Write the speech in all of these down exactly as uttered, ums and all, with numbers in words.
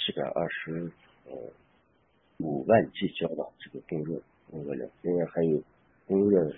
七百二十呃五万 G 焦吧，这个供热供热量。另外还有供热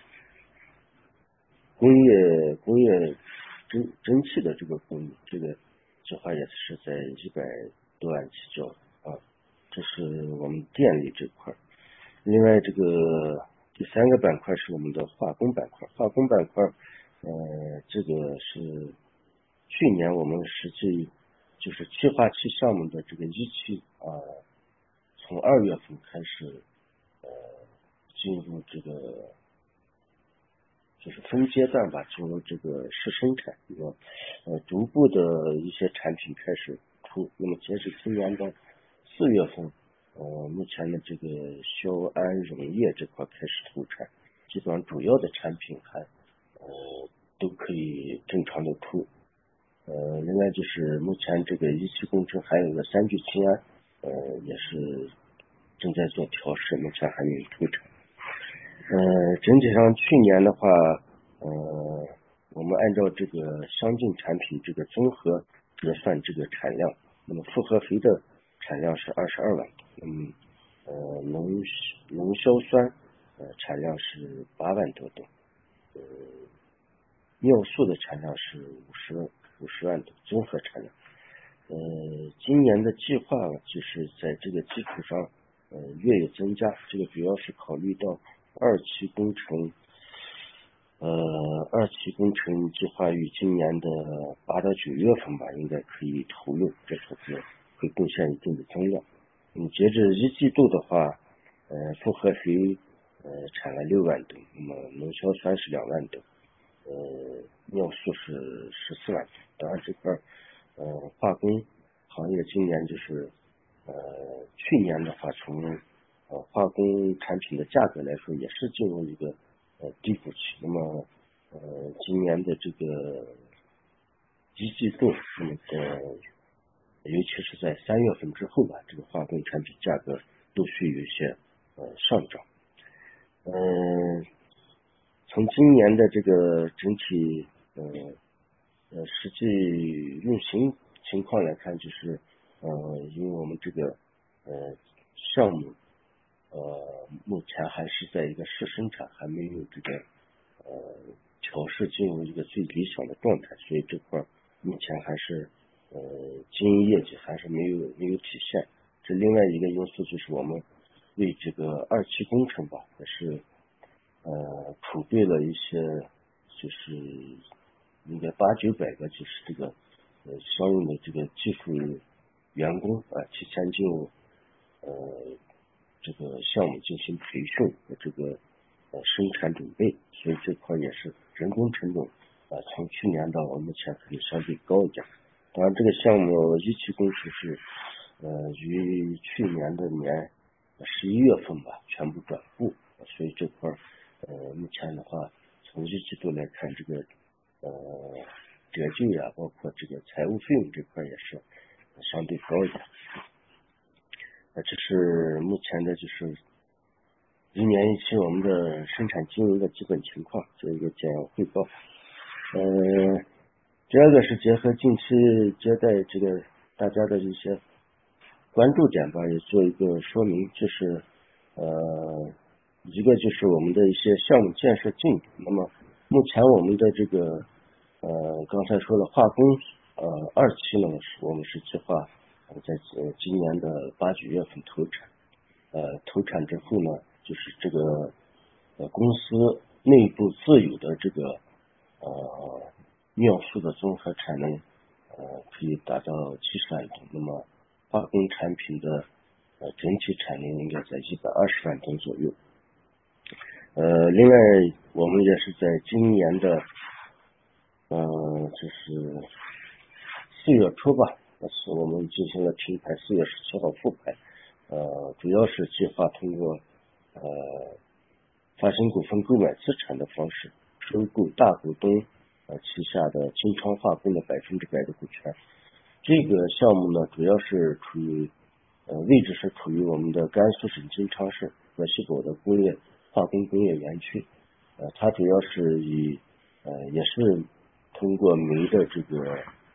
工业工业蒸蒸汽的这个供应，这个计划也是在一百多万 G 焦啊，这是我们电力这块。另外这个第三个板块是我们的化工板块，化工板块呃这个是去年我们实际就是气化气项目的这个一期啊，从二月份开始呃进入这个就是分阶段吧，进入这个试生产，那么呃逐步的一些产品开始出，那么截止今年的四月份，呃目前的这个硝铵溶液这块开始投产，基本上主要的产品还呃都可以正常的出。呃另外就是目前这个一期工程还有个三聚氰胺，呃也是正在做调试，目前还没有投产。呃，整体上去年的话，呃，我们按照这个相近产品这个综合折算这个产量，那么复合肥的产量是二十二万吨，那么呃农农硝酸呃产量是八万多吨，呃尿素的产量是五十五十万吨，综合产量。呃，今年的计划就是在这个基础上，呃，略有增加。这个主要是考虑到二期工程，呃，二期工程计划于今年的八到九月份吧，应该可以投入，这投资会贡献一定的增量。嗯，截至一季度的话，呃，复合肥呃产了六万吨，那么农硝酸是两万吨，呃，尿素是十四万吨。当然这块呃，化工行业今年就是呃，去年的话从呃化工产品的价格来说，也是进入一个呃低谷期。那么呃，今年的这个一季度，那么在尤其是在三月份之后吧，这个化工产品价格陆续有一些呃上涨。嗯、呃，从今年的这个整体呃。呃，实际运行情况来看，就是呃，因为我们这个呃项目呃目前还是在一个试生产，还没有这个呃调试进入一个最理想的状态，所以这块目前还是呃经营业绩还是没有没有体现。这另外一个因素就是我们为这个二期工程吧，也是呃储备了一些就是应该八九百个就是这个呃相应的这个技术员工啊，提前进入呃这个项目进行培训和这个呃生产准备，所以这块也是人工成本啊从去年到目前可以相对高一点。当然这个项目一期工程是呃于去年的年十一月份吧全部转户，所以这块呃目前的话从一季度来看，这个呃，折旧呀，包括这个财务费用这块也是相对高一点。呃，这是目前的就是一年一期我们的生产经营的基本情况，做一个简要汇报。呃，第二个是结合近期接待这个大家的一些关注点吧，也做一个说明，就是呃，一个就是我们的一些项目建设进度。那么目前我们的这个呃，刚才说了化工呃二期呢，是我们是计划呃在呃今年的八九月份投产，呃投产之后呢，就是这个呃公司内部自有的这个呃尿素的综合产能呃可以达到七十万吨，那么化工产品的呃整体产能应该在一百二十万吨左右。呃，另外我们也是在今年的呃，就是四月初吧，是我们进行了停牌，四月十七号复牌，呃，主要是计划通过呃发行股份购买资产的方式收购大股东呃旗下的金昌化工的百分之百的股权。这个项目呢，主要是处于呃位置是处于我们的甘肃省金昌市河西堡的工业化工工业园区，呃，它主要是以呃也是通过煤的这个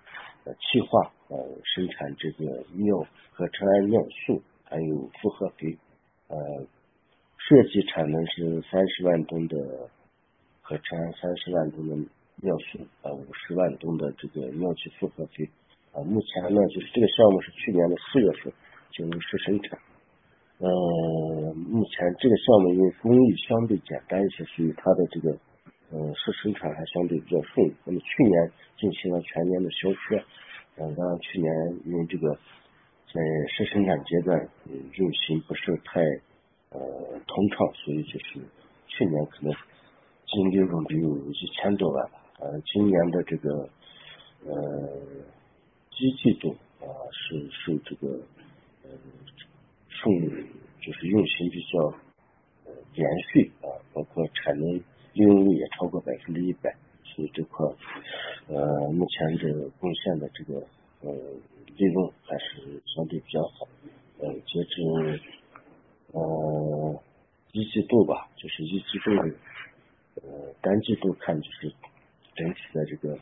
呃气化呃生产这个尿合成氨尿素还有复合肥，呃设计产能是三十万吨的合成氨，三十万吨的尿素，呃五十万吨的这个尿基复合肥。啊，目前呢，就是这个项目是去年的四月份进入试生产。呃，目前这个项目因为工艺相对简单一些，所以它的这个呃试生产还相对比较顺利。那么去年进行了全年的销车，呃，当然去年因为这个在试生产阶段，嗯，运行不是太呃通畅，所以就是去年可能净利润只有一千多万吧。呃，今年的这个呃一季度啊、呃、是受这个呃顺就是运行比较呃连续啊，包括产能利用率也超过百分之一百，所以这块呃目前这个贡献的这个呃利润还是相对比较好。呃，截至呃一季度吧，就是一季度呃单季度看就是整体的这个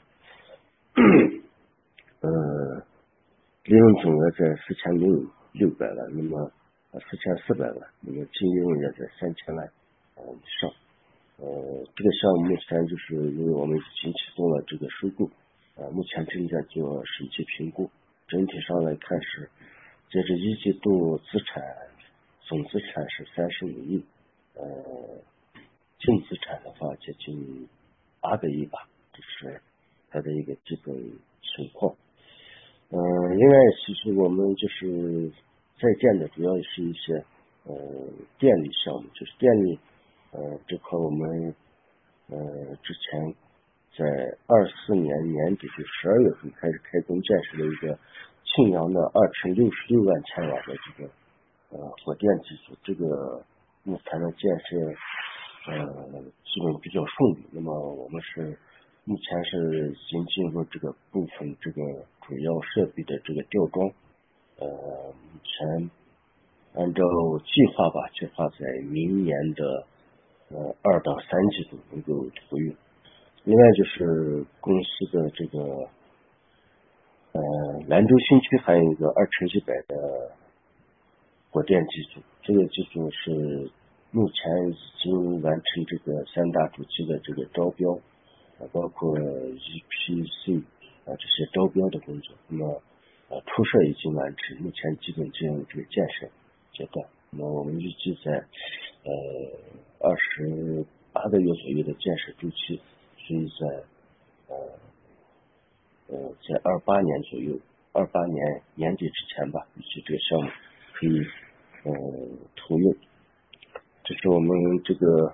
呃利润总额在四千六六百万，那么四千四百万，那么净利润也在三千万呃以上。呃，这个项目目前就是因为我们已经启动了这个收购，呃，目前正在做审计评估。整体上来看是，截至一季度资产总资产是三十五亿，呃，净资产的话接近八个亿吧，这是它的一个基本情况。嗯、呃，另外其实我们就是在建的主要是一些呃电力项目，就是电力呃这块我们呃之前在二四年年底就十二月份开始开工建设了一个庆阳的二乘六十六万千瓦的这个呃火电机组，这个目前的建设呃基本比较顺利。那么我们是目前是已经进入这个部分这个主要设备的这个吊装，呃，目前按照计划吧，计划在明年的呃二到三季度能够投运。另外就是公司的这个呃兰州新区还有一个二乘一百的火电机组，这个机组是目前已经完成这个三大主机的这个招标，啊，包括 E P C 啊这些招标的工作，那么呃初设已经完成，目前基本进入这个建设阶段。那么我们预计在呃二十八个月左右的建设周期，所以在呃呃在二八年左右，二八年年底之前吧，预计这个项目可以呃投用。这是我们这个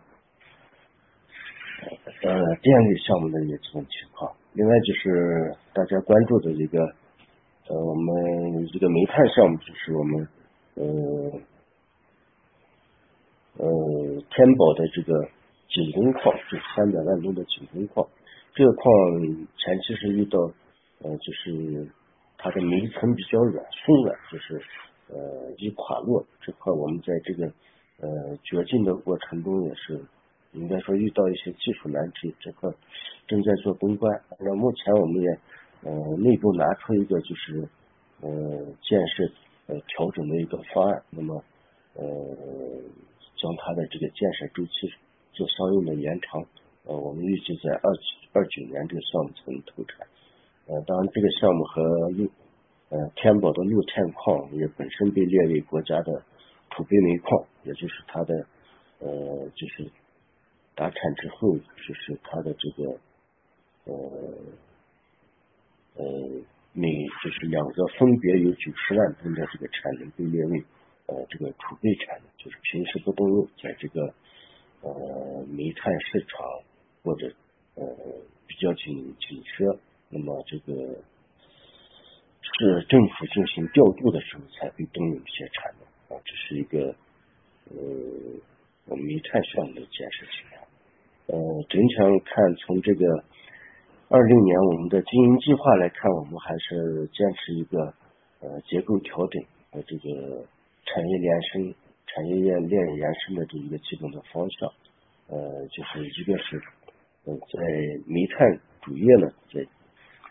呃电力项目的一个基本情况。另外就是大家关注的一个呃我们这个煤炭项目，就是我们呃呃天宝的这个景工矿，就是三百万吨的景工矿。这个矿前期是遇到呃就是它的煤层比较软松软，就是呃易垮落，这块我们在这个呃掘进的过程中也是应该说遇到一些技术难题，这块正在做攻关。那目前我们也呃内部拿出一个就是呃建设呃调整的一个方案，那么呃将它的这个建设周期做相应的延长。呃，我们预计在二二九年这个项目才能投产。呃，当然这个项目和陆呃天宝的陆天矿也本身被列为国家的储备煤矿，也就是它的呃就是达产之后，就是它的这个呃呃煤就是两个分别有九十万吨的这个产能被列为呃这个储备产能，就是平时不动用，在这个呃煤炭市场或者呃比较紧紧缺，那么这个是政府进行调度的时候才会动用这些产能啊，这是一个呃我们煤炭项目的建设情况。呃，整体上看，从这个二六年我们的经营计划来看，我们还是坚持一个呃结构调整和这个产业延伸、产业链链延伸的这一个基本的方向。呃，就是一个是呃在煤炭主业呢，在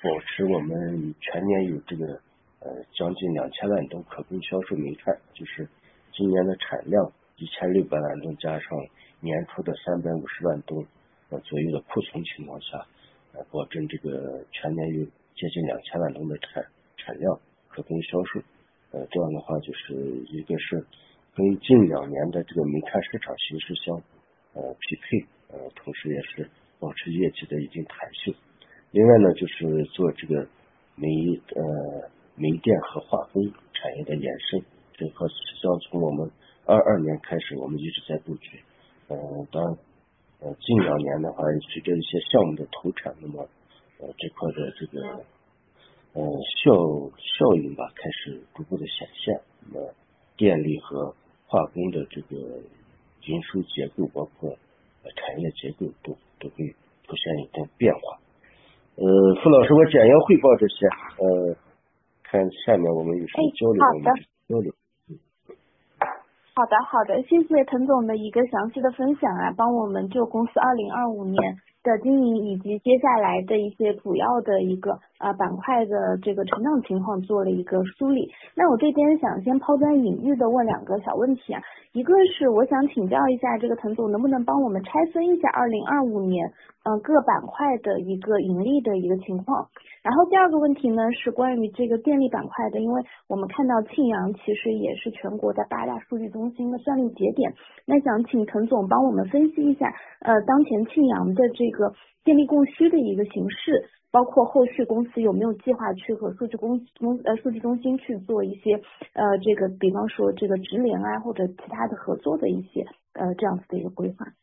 保持我们全年有这个呃将近两千万吨可供销售煤炭，就是今年的产量一千六百万吨加上年初的三百五十万吨呃左右的库存情况下，呃保证这个全年有接近两千万吨的产产量可供销售。呃，这样的话就是一个是跟近两年的这个煤炭市场形势相呃匹配，呃，同时也是保持业绩的一定弹性。另外呢，就是做这个煤呃煤电和化工产业的延伸，这和实际上从我们二二年开始，我们一直在布局。呃，当呃近两年的话，随着一些项目的投产，那么呃这块的这个呃效效应吧开始逐步的显现。那么电力和化工的这个营收结构，包括呃产业结构都都会出现一定变化。呃，傅老师，我简要汇报这些。呃，看下面我们有什么交流， 哎、 我们交流。 好的，好的，谢谢滕总的一个详细的分享啊，帮我们就公司二零二五年的经营以及接下来的一些主要的一个呃板块的这个成长情况做了一个梳理。那我这边想先抛砖引玉的问两个小问题啊，一个是我想请教一下这个滕总，能不能帮我们拆分一下二零二五年嗯、呃、各板块的一个盈利的一个情况？然后第二个问题呢是关于这个电力板块的，因为我们看到庆阳其实也是全国的八大数据中心的算力节点，那想请滕总帮我们分析一下呃当前庆阳的这个电力供需的一个形势，包括后续公司有没有计划去和数据公公呃数据中心去做一些呃这个比方说这个直连啊或者其他的合作的一些呃这样子的一个规划。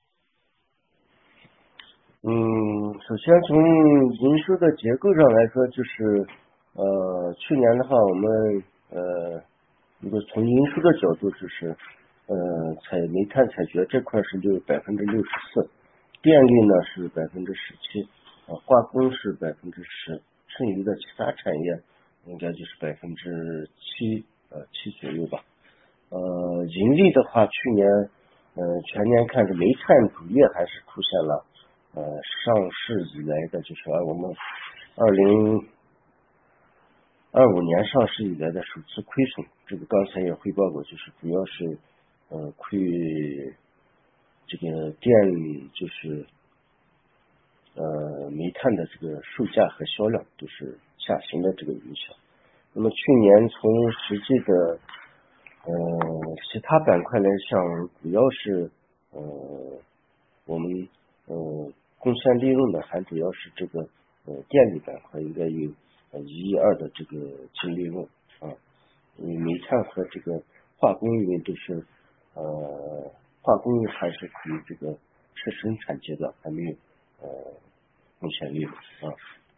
嗯，首先从营收的结构上来说，就是呃去年的话，我们呃如果从营收的角度，就是呃采煤炭采掘这块是六百分之六十四，电力呢是百分之十七，呃化工是百分之十，剩余的其他产业应该就是百分之七呃七左右吧。呃盈利的话，去年呃全年看是煤炭主业还是出现了呃，上市以来的，就是我们二零二五年上市以来的首次亏损。这个刚才也汇报过，就是主要是呃亏这个电，就是呃煤炭的这个售价和销量都是下行的这个影响。那么去年从实际的呃其他板块来讲，主要是呃我们呃贡献利润的还主要是这个呃电力板块应该有呃一亿二的这个净利润啊，因为煤炭和这个化工因为都是呃化工还是处于这个是生产阶段，还没有呃贡献利润啊。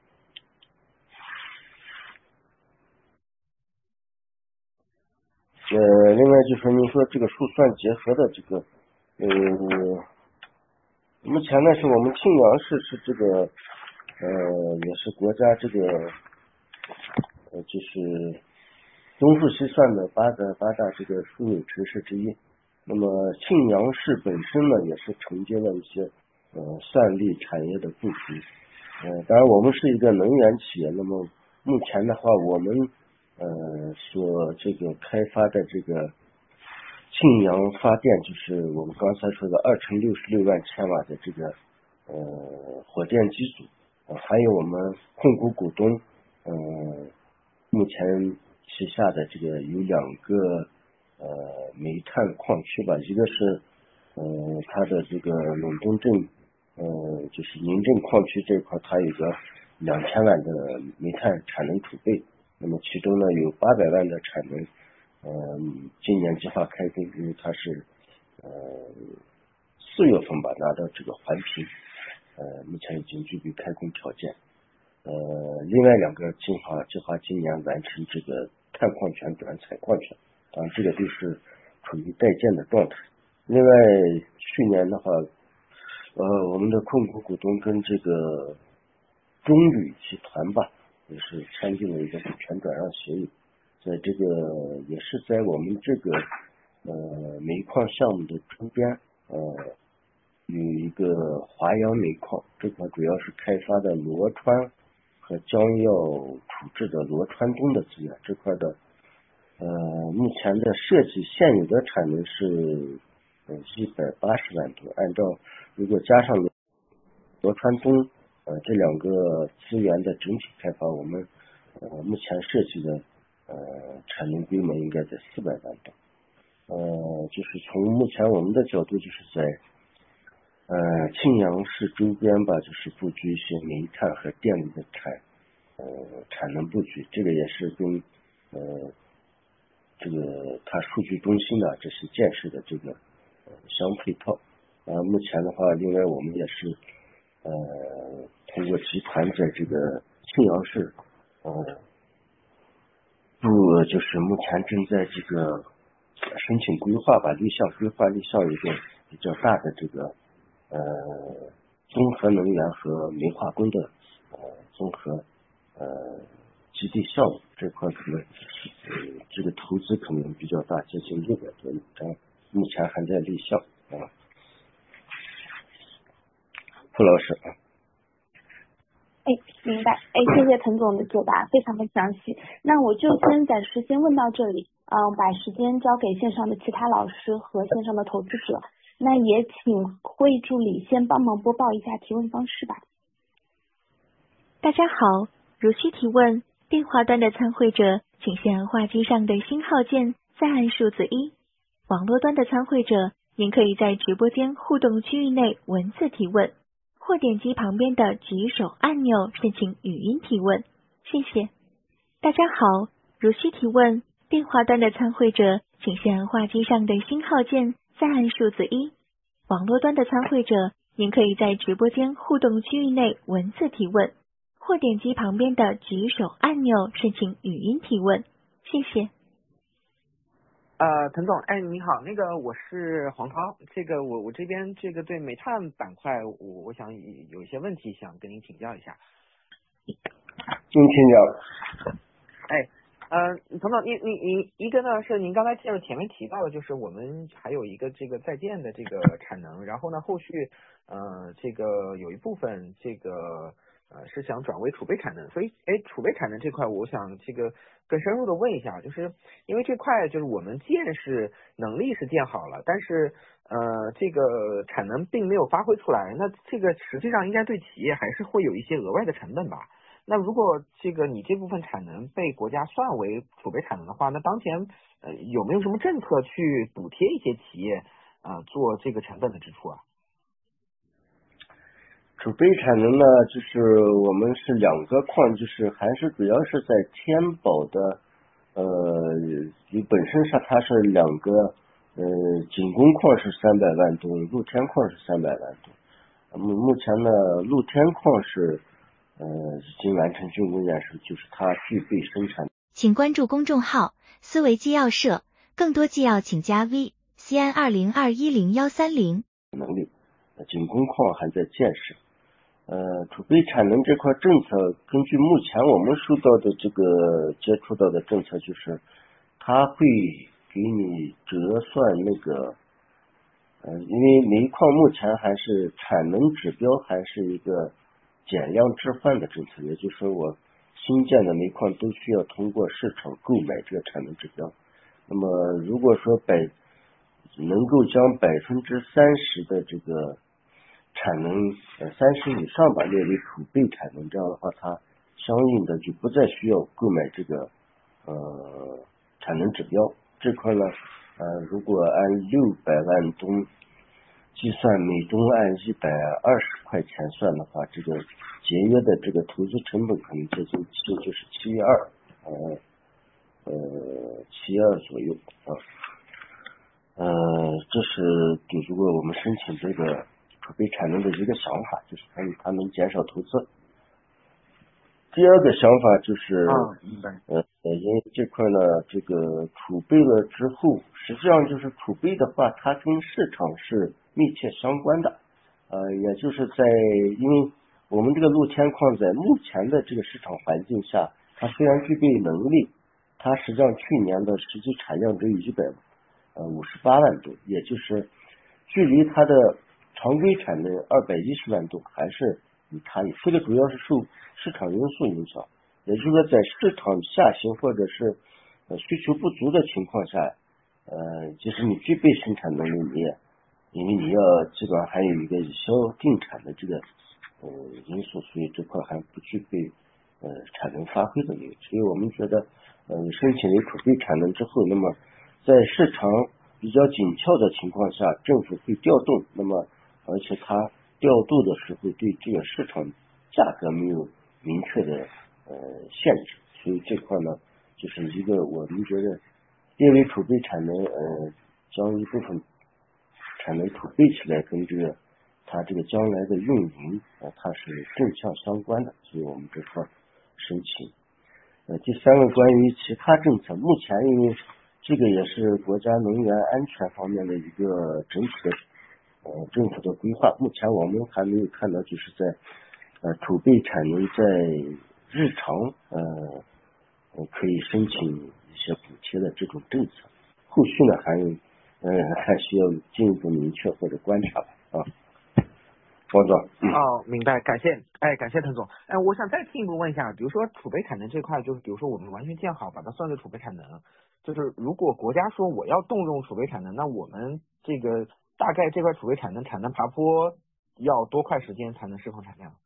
呃，另外就是说，您说这个数算结合的这个呃。目前呢，是我们庆阳市是这个呃，也是国家这个呃，就是东数西算的八个八大这个枢纽城市之一。那么庆阳市本身呢，也是承接了一些呃算力产业的布局。呃，当然我们是一个能源企业，那么目前的话，我们呃所这个开发的这个庆阳发电，就是我们刚才说的二乘六十六万千瓦的这个呃火电机组，呃，还有我们控股股东呃目前旗下的这个有两个呃煤炭矿区吧，一个是呃它的这个陇东镇呃就是宁镇矿区这块，它有个两千万的煤炭产能储备，那么其中呢有八百万的产能。呃，今年计划开工，因为它是呃四月份吧拿到这个环评，呃，目前已经具备开工条件。呃，另外两个计划计划今年完成这个探矿权转采矿权，当然这个都是处于待建的状态。另外去年的话，呃，我们的控股股东跟这个中铝集团吧，也是签订了一个股权转让协议。在这个也是在我们这个呃煤矿项目的周边，呃有一个华阳煤矿，这块主要是开发的螺穿和将要处置的罗川东的资源这块的，呃，目前的设计现有的产能是呃一百八十万吨，按照如果加上罗川东呃这两个资源的整体开发，我们呃目前设计的呃产能规模应该在四百万吨。呃，就是从目前我们的角度，就是在呃庆阳市周边吧，就是布局一些煤炭和电力的产呃产能布局，这个也是跟呃这个它数据中心的这些建设的这个呃相配套。呃，目前的话，另外我们也是呃通过集团在这个庆阳市呃部，就是目前正在这个申请规划吧，立项规划立项一个比较大的这个呃综合能源和煤化工的呃综合呃基地项目，这块可能呃这个投资可能比较大，接近六百多亿，但目前还在立项啊。傅老师啊。 哎，明白。哎，谢谢滕总的解答，非常的详细。那我就先暂时先问到这里，嗯，把时间交给线上的其他老师和线上的投资者。那也请会议助理先帮忙播报一下提问方式吧。 大家好，如需提问，电话端的参会者请先按话机上的星号键，再按数字一。网络端的参会者，您可以在直播间互动区域内文字提问，或点击旁边的举手按钮申请语音提问，谢谢。大家好，如需提问，电话端的参会者请先按话机上的星号键，再按数字一。网络端的参会者，您可以在直播间互动区域内文字提问，或点击旁边的举手按钮申请语音提问，谢谢。 呃，滕总，哎，你好，那个我是黄涛，这个我我这边这个对煤炭板块，我我想有一些问题想跟您请教一下。 您请教。 哎，呃，滕总，您您您一个呢是您刚才就是前面提到的，就是我们还有一个这个在建的这个产能，然后呢后续呃这个有一部分这个呃是想转为储备产能，所以哎储备产能这块，我想这个更深入的问一下，就是因为这块就是我们建是能力是建好了，但是呃这个产能并没有发挥出来，那这个实际上应该对企业还是会有一些额外的成本吧？那如果这个你这部分产能被国家算为储备产能的话，那当前呃有没有什么政策去补贴一些企业啊、呃、做这个成本的支出啊？ 储备产能呢，就是我们是两个矿，就是还是主要是在天宝的，呃，本身上它是两个，呃，景工矿是三百万吨，露天矿是三百万吨。目目前呢，露天矿是。呃，已经完成竣工验收，就是它具备生产。 请关注公众号“思维纪要社”，更多纪要请加 V C N 二零二一零幺三零。 能力，景工矿还在建设。呃，储备产能这块政策，根据目前我们收到的这个接触到的政策，就是它会给你折算那个，呃，因为煤矿目前还是产能指标还是一个。减量置换的政策，也就是说我新建的煤矿都需要通过市场购买这个产能指标。那么如果说百能够将百分之三十的这个产能呃三十以上吧列为储备产能，这样的话它相应的就不再需要购买这个呃产能指标。这块呢呃如果按六百万吨计算，每吨按一百二十块钱算的话，这个节约的这个投资成本可能接近七，就是七二，呃呃七二左右啊。呃，这是给如果我们申请这个储备产能的一个想法，就是它它能减少投资。第二个想法就是， 啊，明白。 呃呃，因为这块呢，这个储备了之后，实际上就是储备的话，它跟市场是密切相关的，呃，也就是在因为我们这个露天矿在目前的这个市场环境下，它虽然具备能力，它实际上去年的实际产量只有一百呃五十八万吨，也就是距离它的常规产能二百一十万吨还是有差异，这个主要是受市场因素影响，也就是说在市场下行或者是呃需求不足的情况下，呃，即使你具备生产能力，你也因为你要基本上还有一个以销定产的这个呃因素，所以这块还不具备呃产能发挥的能力。所以我们觉得呃申请为储备产能之后，那么在市场比较紧俏的情况下，政府会调动，那么而且它调度的时候对这个市场价格没有明确的呃限制，所以这块呢就是一个我们觉得列为储备产能，呃将一部分产能储备起来，跟这个它这个将来的运营呃它是正向相关的，所以我们这块申请。呃，第三个关于其他政策，目前因为这个也是国家能源安全方面的一个整体的呃政府的规划，目前我们还没有看到就是在呃储备产能在日常呃可以申请一些补贴的这种政策，后续呢还有呃还需要进一步明确或者观察吧啊。王总，嗯、 哦，明白，感谢，哎，感谢滕总。哎，我想再进一步问一下，比如说储备产能这块，就是比如说我们完全建好，把它算作储备产能，就是如果国家说我要动用储备产能，那我们这个大概这块储备产能产能爬坡要多快时间才能释放产量？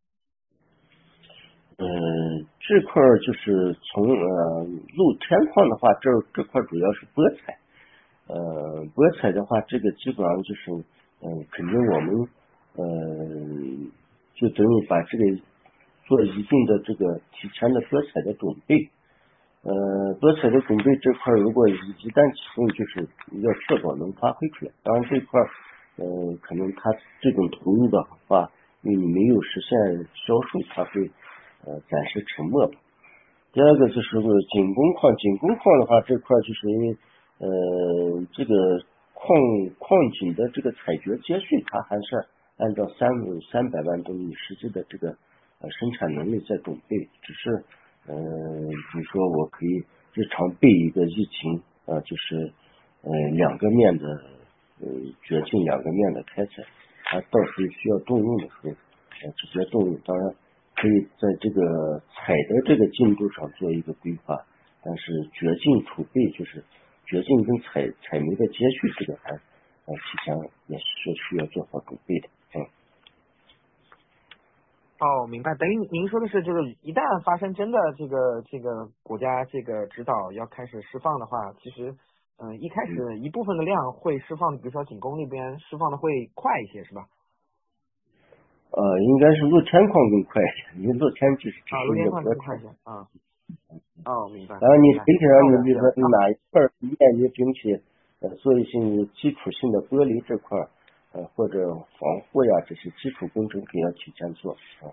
呃，这块就是从呃露天矿的话，这这块主要是菠菜，呃，菠菜的话，这个基本上就是，嗯、呃，肯定我们呃就等于把这个做一定的这个提前的菠菜的准备，呃，菠菜的准备这块，如果一一旦启动，就是要确保能发挥出来。当然这块，呃，可能它这种投入的话，因为你没有实现销售，它会呃暂时沉没吧。第二个就是井工矿，井工矿的话，这块就是因为呃这个矿矿井的这个采掘接续，它还是按照三三百万吨米实际的这个呃生产能力在准备，只是呃比如说我可以日常备一个疫情呃就是呃两个面的呃掘进两个面的开采，它到时候需要动用的时候呃直接动用，当然可以在这个采的这个进度上做一个规划，但是掘进储备就是掘进跟采采煤的接续，这个还呃提前也是需要做好准备的。嗯。 哦，明白。等于您说的是，就是一旦发生真的这个这个国家这个指导要开始释放的话，其实嗯、呃、一开始一部分的量会释放，比如说井工那边释放的会快一些，是吧？ 呃，应该是露天矿更快一些，因为露天就是只啊， 是露天矿一个过程更快一些啊。哦，明白。 然后你明白整体上，你比如说那我哪一块面你整体呃做一些你基础性的玻璃这块呃或者防护呀这些基础工程可以要提前做啊。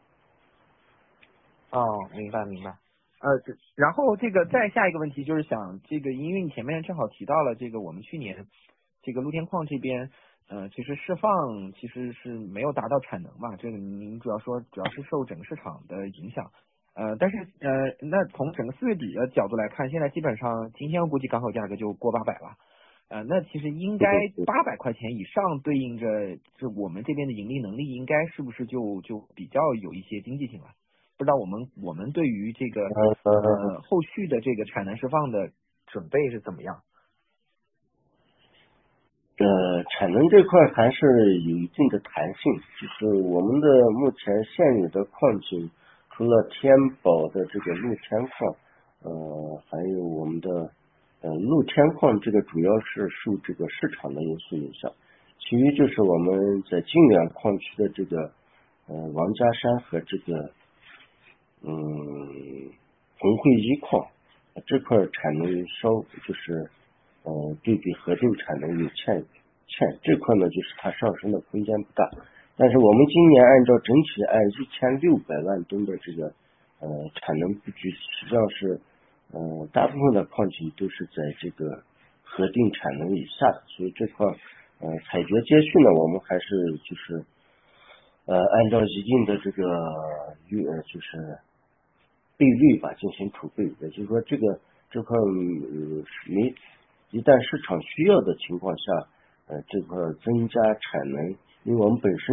哦，明白明白。呃，这然后这个再下一个问题就是想这个，因为你前面正好提到了这个我们去年这个露天矿这边呃其实释放其实是没有达到产能嘛，这个您主要说主要是受整个市场的影响。呃，但是呃，那从整个四月底的角度来看，现在基本上今天我估计港口价格就过八百了。呃，那其实应该八百块钱以上对应着，就我们这边的盈利能力，应该是不是就就比较有一些经济性了？不知道我们我们对于这个呃后续的这个产能释放的准备是怎么样？ 呃，产能这块还是有一定的弹性，就是我们的目前现有的矿井，除了天宝的这个露天矿，呃，还有我们的呃露天矿，这个主要是受这个市场的因素影响，其余就是我们在靖远矿区的这个呃王家山和这个嗯红会一矿这块产能稍就是呃对比核定产能有欠欠这块呢，就是它上升的空间不大。但是我们今年按照整体按一千六百万吨的这个呃产能布局，实际上是呃大部分的矿井都是在这个核定产能以下的，所以这块呃采掘接续呢，我们还是就是呃按照一定的这个率呃就是倍率吧进行储备，也就是说这个这块呃没一旦市场需要的情况下，呃这块增加产能，因为我们本身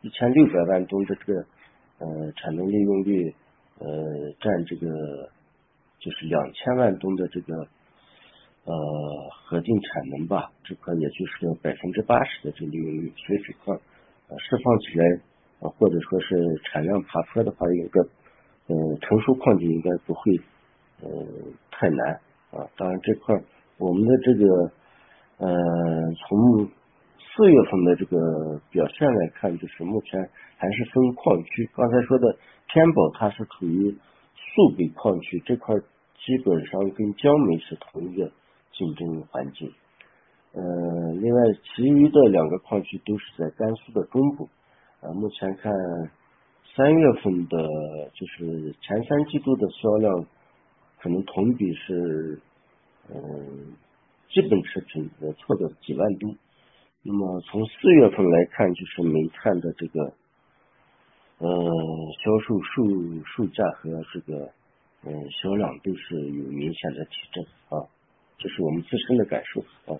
一千六百万吨的这个呃产能利用率，呃占这个就是两千万吨的这个呃核定产能吧，这块也就是百分之八十的这个利用率，所以这块呃释放起来呃或者说是产量爬坡的话，应该呃成熟矿井应该不会呃太难啊。当然这块我们的这个呃从四月份的这个表现来看，就是目前还是分矿区。刚才说的天宝它是处于苏北矿区，这块基本上跟江煤是同一个竞争环境。呃，另外其余的两个矿区都是在甘肃的中部。呃，目前看三月份的，就是前三季度的销量，可能同比是，嗯、呃，基本持平，呃，错的几万吨。那么从四月份来看，就是煤炭的这个呃销售售售价和这个嗯、呃、销量都是有明显的提振啊，这是我们自身的感受啊。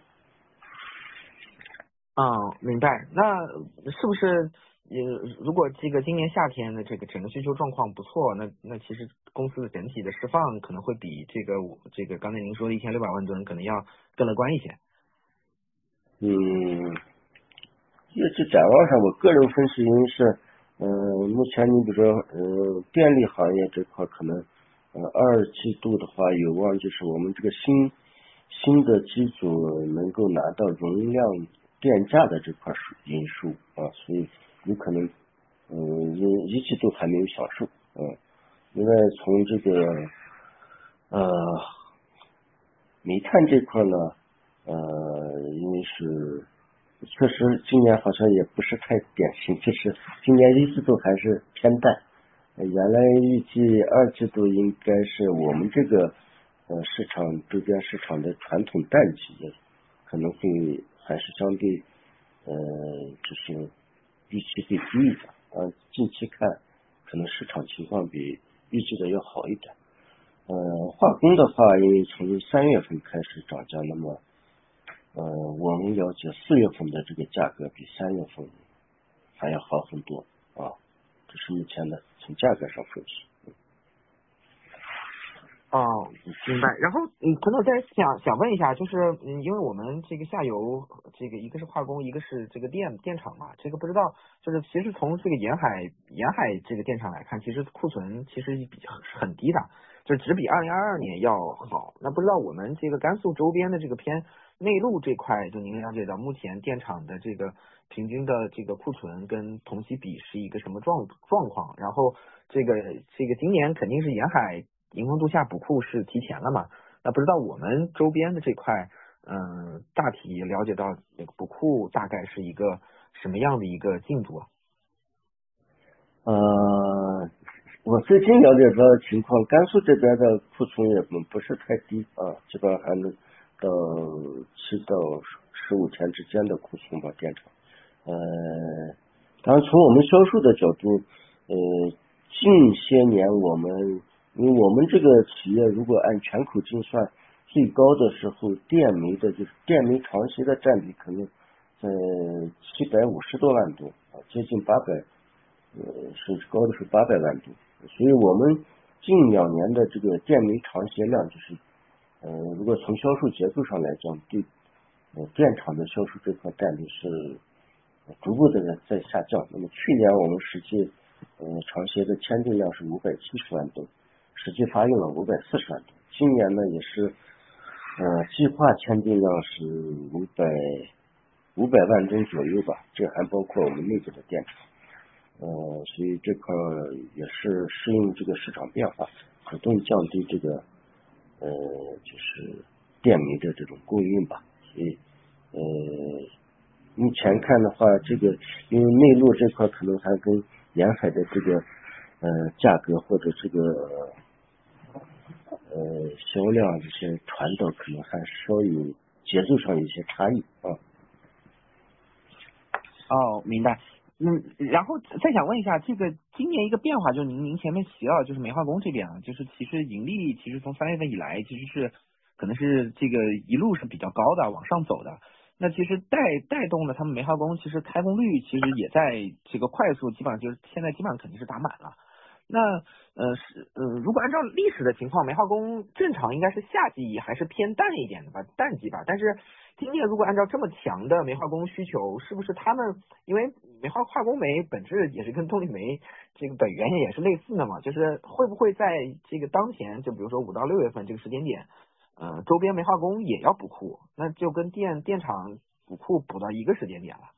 嗯，明白。那是不是呃，如果这个今年夏天的这个整个需求状况不错，那那其实公司的整体的释放可能会比这个这个刚才您说的一千六百万吨可能要更乐观一些。 嗯，业绩展望上，我个人分析因为是，嗯、呃，目前你比如说，呃，电力行业这块可能，呃，二季度的话有望就是我们这个新新的机组能够拿到容量电价的这块因素啊，所以有可能，嗯、呃，一一季度还没有享受，嗯、呃，另外从这个，呃，煤炭这块呢。呃，因为是确实今年好像也不是太典型，就是今年一季度还是偏淡。呃、原来预计二季度应该是我们这个呃市场周边市场的传统淡季，可能会还是相对呃就是预期会低一点。啊，近期看可能市场情况比预计的要好一点。呃，化工的话，因为从三月份开始涨价，那么呃，我们了解四月份的这个价格比三月份还要好很多啊，这是目前的从价格上分析。 哦，明白。然后，嗯，可能我再想想问一下，就是，嗯，因为我们这个下游，这个一个是化工，一个是这个电电厂嘛，这个不知道，就是其实从这个沿海沿海这个电厂来看，其实库存其实比是很低的，就只比二零二二年要好。那不知道我们这个甘肃周边的这个偏内陆这块，就您了解到目前电厂的这个平均的这个库存跟同期比是一个什么状状况？然后这个这个今年肯定是沿海迎峰度夏补库是提前了嘛？那不知道我们周边的这块，嗯、呃，大体了解到那个补库大概是一个什么样的一个进度啊？ 呃，我最近了解到的情况，甘肃这边的库存也不不是太低啊，基本上还能到七到十五天之间的库存吧，电厂。呃，当然从我们销售的角度，呃，近些年我们因为我们这个企业如果按全口径算，最高的时候电煤的就是电煤长期的占比可能在七百五十多万吨啊，接近八百，呃，甚至高的是八百万吨。所以我们近两年的这个电煤长协量就是，呃，如果从销售结构上来讲，对呃电厂的销售这块占比是逐步的在下降。那么去年我们实际呃长协的签订量是五百七十万吨，实际发用了五百四十万吨。今年呢也是呃计划签订量是五百五百万吨左右吧，这还包括我们内部的电厂。呃，所以这块也是适应这个市场变化，主动降低这个呃就是电煤的这种供应吧。所以呃目前看的话，这个因为内陆这块可能还跟沿海的这个呃价格或者这个呃销量这些传导可能还稍有节奏上有一些差异啊。 哦，明白。嗯，然后再想问一下，这个今年一个变化，就是您您前面提到，就是煤化工这边啊，就是其实盈利其实从三月份以来，其实是可能是这个一路是比较高的往上走的。 那其实带带动了他们煤化工，其实开工率其实也在这个快速，基本上就是现在基本上肯定是打满了。那呃是呃，如果按照历史的情况，煤化工正常应该是夏季还是偏淡一点的吧，淡季吧。但是今年如果按照这么强的煤化工需求，是不是他们因为煤化化工煤本质也是跟动力煤这个本源也是类似的嘛，就是会不会在这个当前，就比如说五到六月份这个时间点，呃，周边煤化工也要补库，那就跟电电厂补库补到一个时间点了。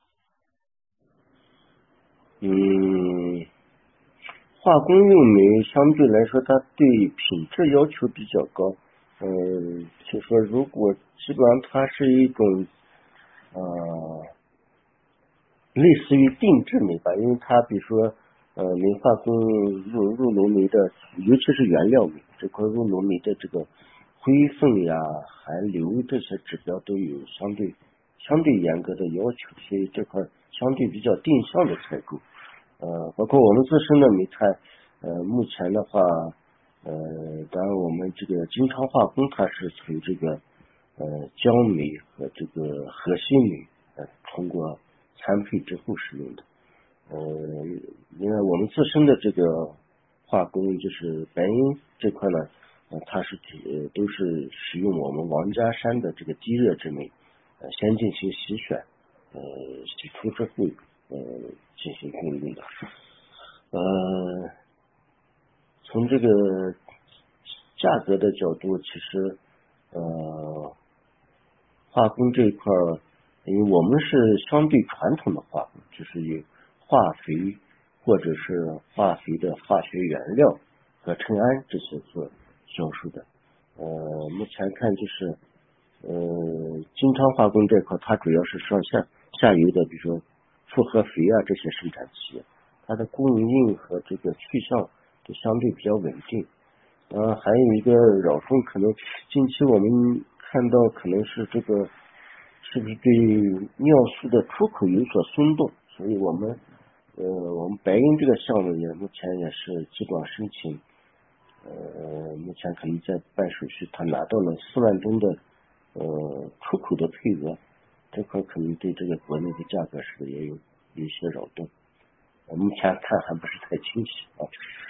嗯。化工用煤相对来说，它对品质要求比较高。嗯，就说如果基本上它是一种呃类似于定制煤吧，因为它比如说呃煤化工入入炉煤的，尤其是原料煤这块入炉煤的这个灰分呀、含硫这些指标都有相对相对严格的要求，所以这块相对比较定向的采购。呃，包括我们自身的煤炭，呃，目前的话，呃，当然我们这个金昌化工它是从这个呃浆煤和这个核心煤呃通过参配之后使用的。呃，因为我们自身的这个化工就是白银这块呢，呃，它是呃都是使用我们王家山的这个低热制煤，呃，先进行洗选，呃，洗出之后。呃，进行供应的。呃，从这个价格的角度，其实呃，化工这一块，因为我们是相对传统的化工，就是以化肥或者是化肥的化学原料和衬氨这些做销售的。呃，目前看就是呃，金昌化工这块，它主要是上下下游的，比如说复合肥啊这些生产企业，它的供应和这个去向都相对比较稳定。呃，还有一个扰动，可能近期我们看到可能是这个是不是对尿素的出口有所松动，所以我们呃我们白银这个项目也目前也是基本上申请，呃目前可能在办手续，他拿到了四万吨的呃出口的配额。这块可能对这个国内的价格是也有有一些扰动，我目前看还不是太清晰啊。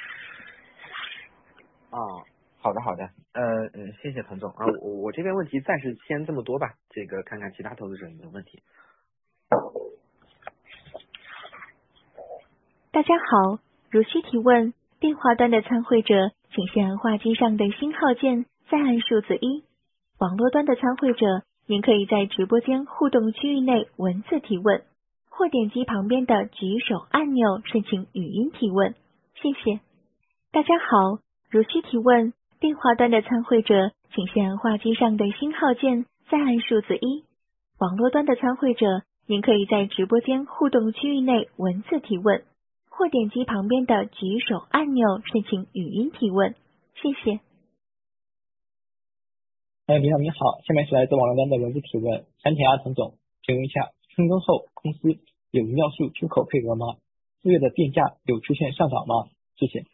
啊，好的好的，呃嗯，谢谢滕总啊，我我这边问题暂时先这么多吧，这个看看其他投资者有没有问题。 大家好，如需提问，电话端的参会者请先按话机上的星号键，再按数字一。网络端的参会者，您可以在直播间互动区域内文字提问，或点击旁边的举手按钮申请语音提问。谢谢。大家好，如需提问，电话端的参会者请先按话机上的星号键，再按数字一。网络端的参会者，您可以在直播间互动区域内文字提问，或点击旁边的举手按钮申请语音提问。谢谢。 哎，你好，你好，下面是来自网络端的文字提问。想请阿滕总，请问一下，春耕后公司有尿素出口配额吗？四月的电价有出现上涨吗？谢谢。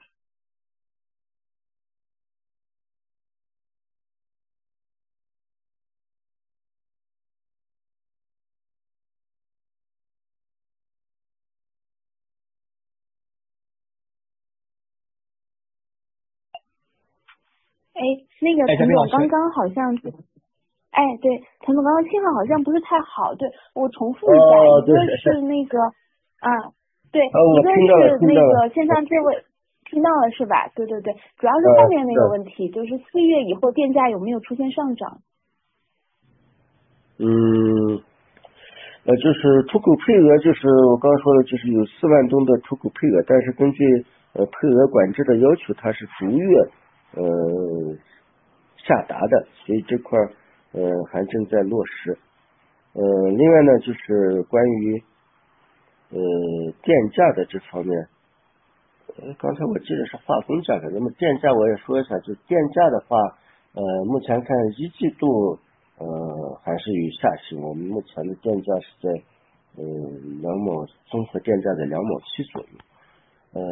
哎，那个陈总刚刚好像，哎，对，陈总刚刚信号好像不是太好，对我重复一下， 哦、 一个是那个啊，对， 哦、 一个是那个线上这位听到了是吧？对对对，主要是后面那个问题，呃、就是四月以后电价有没有出现上涨？ 嗯，呃，就是出口配额，就是我刚刚说的，就是有四万吨的出口配额，但是根据呃配额管制的要求，它是逐月呃下达的，所以这块呃还正在落实。呃，另外呢，就是关于呃电价的这方面，呃，刚才我记得是化工价格，那么电价我也说一下，就电价的话，呃，目前看一季度呃还是有下行，我们目前的电价是在呃两毛，综合电价在两毛七左右，呃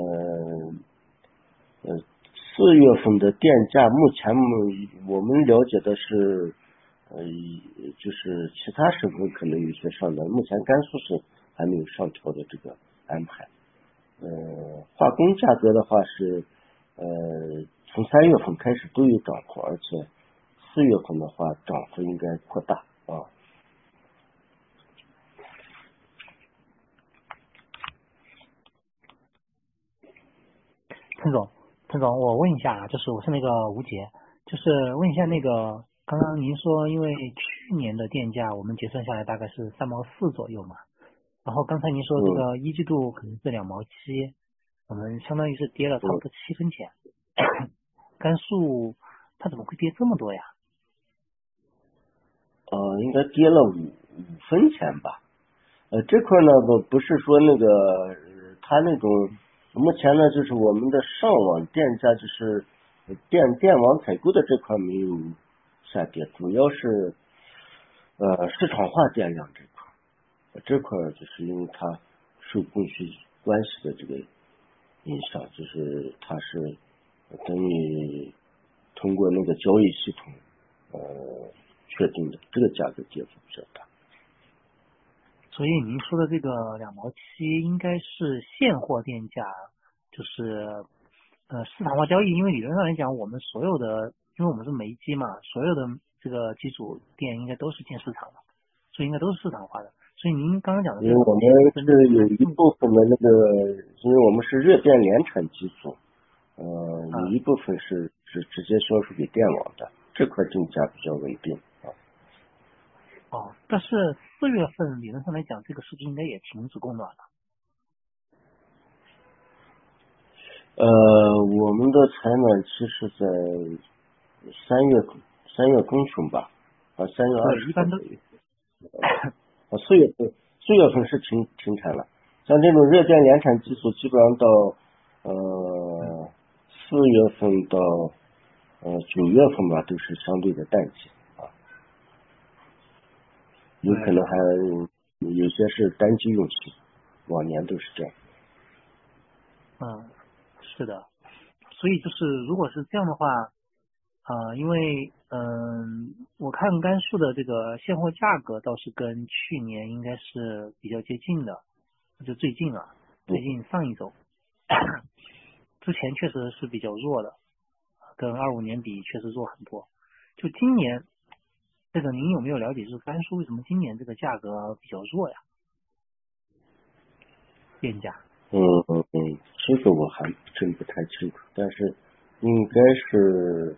呃四月份的电价目前我们了解的是呃，就是其他省份可能有些上调，目前甘肃是还没有上调的这个安排。呃，化工价格的话是，呃，从三月份开始都有涨幅，而且四月份的话涨幅应该扩大啊。 陈总，陈总，我问一下，就是我是那个吴杰，就是问一下那个，刚刚您说，因为去年的电价我们结算下来大概是三毛四左右嘛，然后刚才您说这个一季度可能是两毛七，我们相当于是跌了差不多七分钱，甘肃它怎么会跌这么多呀？ 呃，应该跌了五五分钱吧。呃，这块呢不不是说那个它那种。目前呢，就是我们的上网电价，就是电电网采购的这块没有下跌，主要是呃市场化电量这块，这块就是因为它受供需关系的这个影响，就是它是等于通过那个交易系统呃确定的，这个价格跌幅比较大。 所以您说的这个两毛七应该是现货电价，就是呃市场化交易，因为理论上来讲，我们所有的，因为我们是煤机嘛，所有的这个基础电应该都是进市场的，所以应该都是市场化的。所以您刚刚讲的， 因为我们是有一部分的那个，因为我们是热电联产机组，呃，有一部分是是直接销售给电网的，这块定价比较稳定啊。 哦，但是四月份理论上来讲，这个是不是应该也停止供暖了？ 呃，我们的采暖期是在三月三月中旬吧，啊，三月二十。 一般都。 啊，四月份四月份是停停产了，像这种热电联产机组，基本上到呃四月份到呃九月份吧，都是相对的淡季啊，有可能还有些是单机用期，往年都是这样。 嗯，是的，所以就是如果是这样的话，啊、呃，因为嗯、呃，我看甘肃的这个现货价格倒是跟去年应该是比较接近的，就最近啊，最近上一周，之前确实是比较弱的，跟二五年比确实弱很多。就今年，这个您有没有了解，就是甘肃为什么今年这个价格比较弱呀？电价？ 嗯嗯嗯，这个我还真不太清楚，但是应该是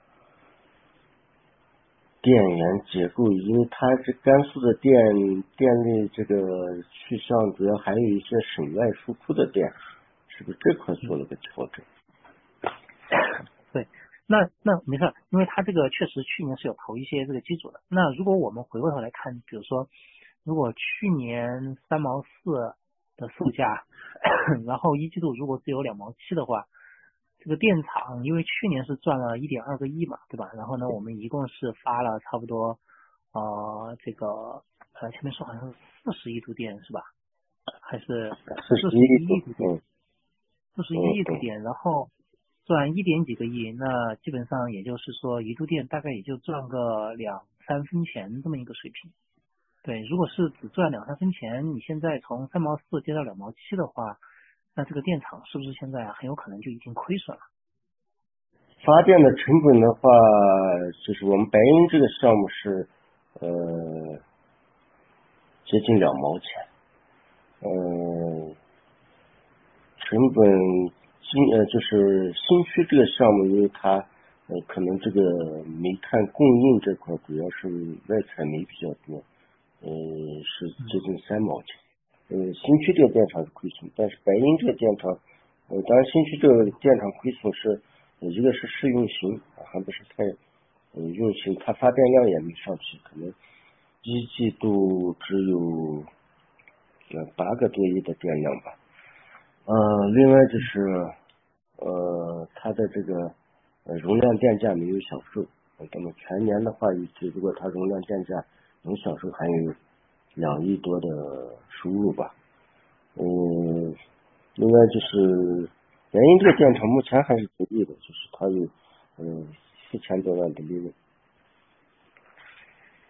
电源结构，因为它这甘肃的电电力这个去向主要还有一些省外输出的电，是不是这块做了个调整？ 对，那那没事，因为它这个确实去年是有投一些这个机组的。那如果我们回过头来看，比如说，如果去年三毛四的售价，然后一季度如果只有两毛七的话，这个电厂因为去年是赚了一点二个亿嘛，对吧？然后呢，我们一共是发了差不多呃这个呃前面说好像是四十亿度电是吧？还是四十一亿度电？四十一亿度电，然后赚一点几个亿，那基本上也就是说一度电大概也就赚个两三分钱这么一个水平。对，如果是只赚两三分钱，你现在从三毛四跌到两毛七的话，那这个电厂是不是现在很有可能就已经亏损了？ 发电的成本的话，就是我们白银这个项目是呃接近两毛钱，呃成本新呃就是新区这个项目，因为它呃可能这个煤炭供应这块主要是外采煤比较多，呃是接近三毛钱。呃新区这个电厂是亏损，但是白银这个电厂，呃当然新区这个电厂亏损是呃一个是试运行，还不是太呃运行，它发电量也没上去，可能一季度只有呃八个多亿的电量吧。呃，另外就是呃，它的这个呃容量电价没有享受，那么全年的话，预计如果它容量电价能享受，还有两亿多的收入吧。嗯，另外就是原因这个电厂目前还是独立的，就是它有嗯四千多万的利润。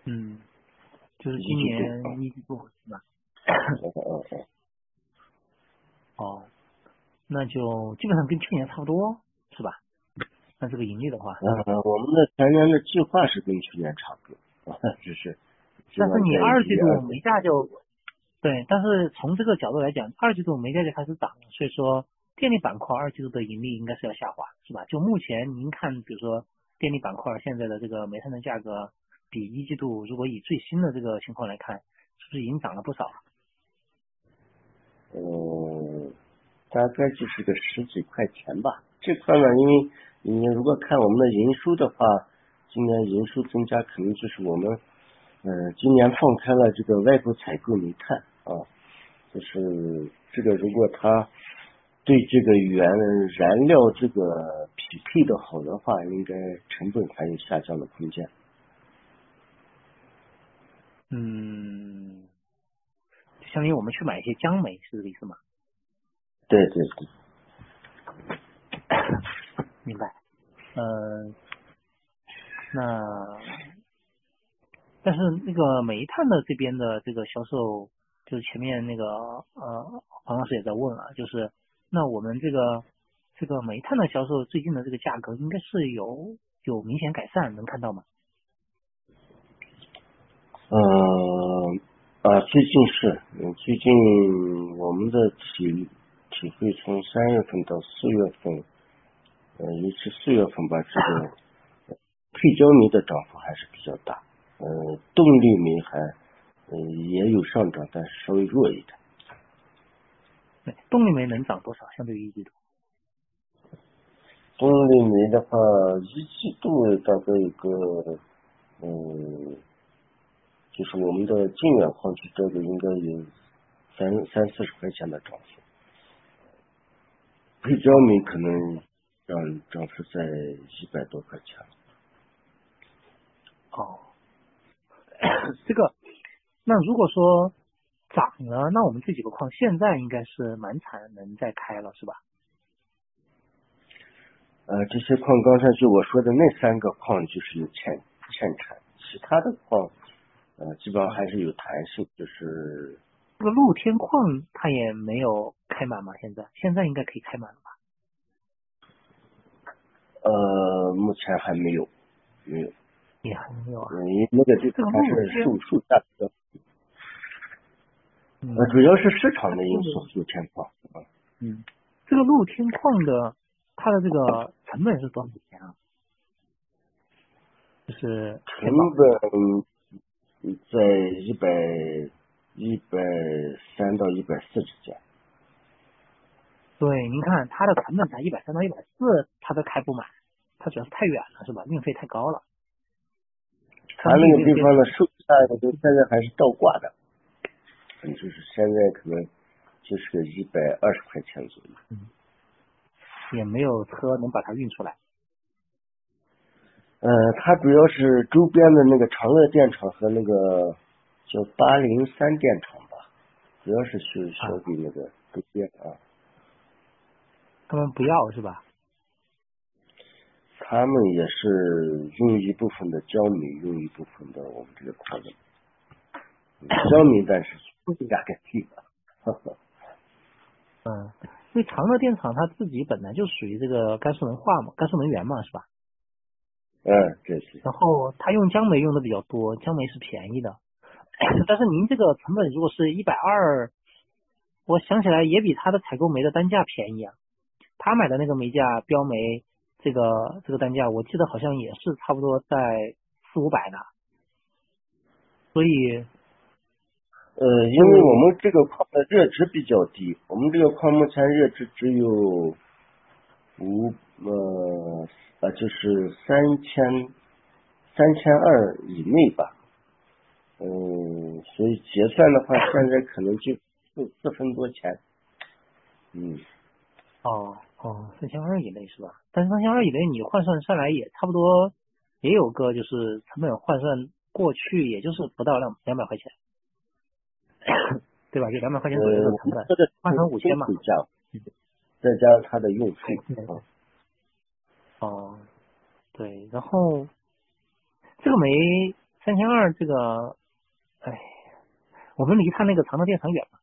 嗯，就是今年一季度是吧？哦，那就基本上跟去年差不多是吧？那这个盈利的话， 呃，我们的全年的计划是跟去年差不多，只是。 但是你二季度煤价就，对，但是从这个角度来讲，二季度煤价就开始涨了，所以说电力板块二季度的盈利应该是要下滑，是吧？就目前您看，比如说电力板块现在的这个煤炭的价格，比一季度如果以最新的这个情况来看，是不是已经涨了不少？ 嗯，大概就是个十几块钱吧。这块呢，因为你如果看我们的营收的话，今年营收增加肯定就是我们。呃，今年放开了这个外部采购煤炭啊，就是这个如果它对这个原燃料这个匹配的好的话，应该成本还有下降的空间。 嗯，就相当于我们去买一些江煤，是这个意思吗？ 对对对， 明白。呃，那。但是那个煤炭的这边的这个销售，就是前面那个呃黄老师也在问啊，就是那我们这个这个煤炭的销售最近的这个价格应该是有有明显改善，能看到吗？ 呃啊，最近是，最近我们的体体会从三月份到四月份，呃，尤其四月份吧，这个配焦煤的涨幅还是比较大。呃，动力煤还呃也有上涨，但是稍微弱一点。 对，动力煤能涨多少？相对于一季度？ 动力煤的话，一季度大概有个嗯，就是我们的晋远矿区这个应该有三三四十块钱的涨幅，配焦煤可能涨涨幅在一百多块钱。 哦。这个，那如果说涨了，那我们这几个矿现在应该是满产能在开了，是吧？ 呃，这些矿刚才就我说的那三个矿就是有欠欠产，其他的矿呃基本上还是有弹性，就是这个露天矿它也没有开满吗？现在现在应该可以开满了吧？ 呃，目前还没有，没有。 也还没有啊。 嗯，因为那个地方还是受受价比较， 嗯， 呃，主要是市场的因素，露天矿。 嗯，这个露天矿的它的这个成本是多少钱啊？就是成本在一百一百三到一百四之间。 对，您看它的成本才一百三到一百四，它都开不满，它主要是太远了，是吧？运费太高了。 它那个地方的售价都现在还是倒挂的，嗯，就是现在可能就是个一百二十块钱左右。 嗯，也没有车能把它运出来。 呃，它主要是周边的那个长乐电厂和那个叫八零三电厂吧，主要是销销给那个周边啊。 他们不要是吧？ 他们也是用一部分的焦煤，用一部分的我们这个矿的焦煤，但是价格低了。 嗯，因为长乐电厂它自己本来就属于这个甘肃能化嘛，甘肃能源嘛，是吧？ 嗯，这是。 然后它用江煤用的比较多，江煤是便宜的，但是您这个成本如果是一百二，我想起来也比它的采购煤的单价便宜啊。他买的那个煤价标煤。这个这个单价，我记得好像也是差不多在四五百的，所以， 呃，因为我们这个矿的热值比较低，我们这个矿目前热值只有五呃呃就是三千三千二以内吧，嗯，所以结算的话，现在可能就四四分多钱，嗯。 哦哦，三千二以内是吧？但是三千二以内你换算下来也差不多，也有个就是成本换算过去也就是不到两两百块钱，对吧？就两百块钱左右的成本， 呃、 换成五千嘛， 再加上它的用费。 嗯、哦，对，然后这个煤三千二这个，哎，我们离他那个长乐电厂远吗？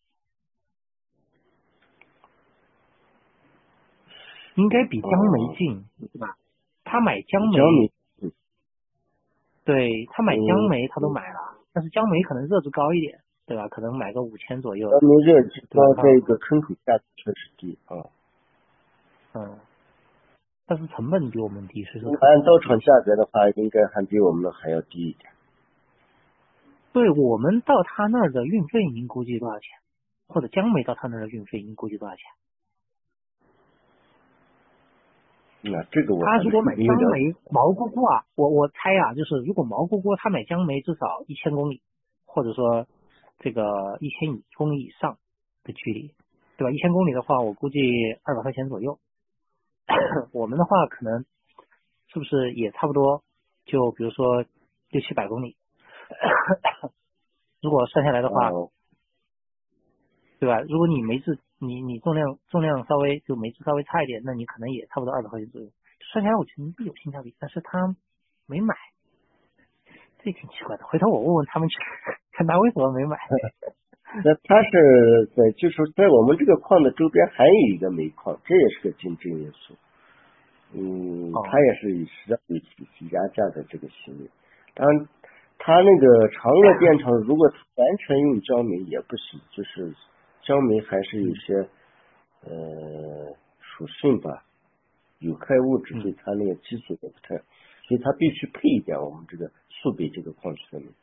应该比江梅近，是吧？他买江梅， 江梅， 对他买江梅嗯他都买了，但是江梅可能热值高一点，对吧？可能买个五千左右。 江梅热值高， 对吧这个坑口价确实低啊。 嗯，但是成本比我们低，所以说按到厂价格的话，应该还比我们的还要低一点。 对我们到他那儿的运费，您估计多少钱？或者江梅到他那儿的运费，您估计多少钱？ 那这个我他如果买江没有了解梅毛估估啊，我我猜啊，就是如果毛估估他买江梅至少一千公里，或者说这个一千公里以上的距离，对吧？一千公里的话，我估计二百块钱左右。我们的话可能是不是也差不多？就比如说六七百公里，如果算下来的话， 哦对吧？如果你煤质你你重量重量稍微就煤质稍微差一点，那你可能也差不多二百块钱左右。算下来我觉得有性价比，但是他没买，这挺奇怪的。回头我问问他们去，看他为什么没买。 那它是在就是在我们这个矿的周边还有一个煤矿，这也是个竞争因素。嗯， 哦它也是以实际为体系压价的这个行为。当然，它那个长乐电厂如果完全用焦煤也不行，就是焦煤还是有些、嗯、呃属性吧，有害物质对它那个基础也不太，所以它必须配一点我们这个苏北这个矿区的煤。